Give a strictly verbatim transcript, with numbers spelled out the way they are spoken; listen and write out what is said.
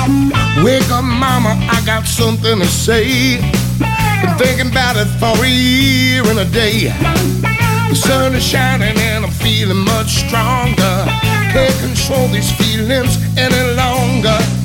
Wake up, mama, I got something to say. Been thinking about it for a year and a day. The sun is shining and I'm feeling much stronger. Can't control these feelings any longer.